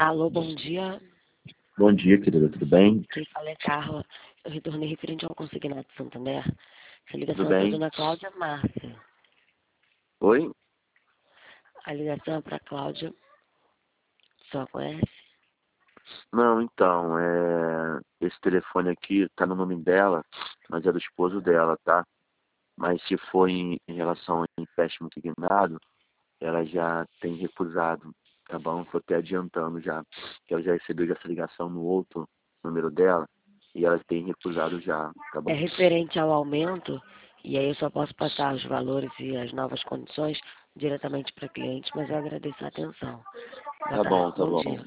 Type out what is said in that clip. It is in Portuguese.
Alô, bom dia. Bom dia, querida, tudo bem? Quem fala é Carla. Eu retornei referente ao consignado de Santander. Essa ligação Tudo é para a bem? dona Cláudia Márcia. Oi? A ligação é para a Cláudia. Só conhece? Não, então, esse telefone aqui tá no nome dela, mas é do esposo dela, tá? Mas se for em relação ao empréstimo consignado, ela já tem recusado, tá bom? Tô até adiantando já, que ela já recebeu essa ligação no outro número dela, e ela tem recusado já, tá É bom? referente ao aumento, e aí eu só posso passar os valores e as novas condições diretamente para cliente, mas eu agradeço a atenção. Boa Tá tarde, bom, tá bom bom. dia.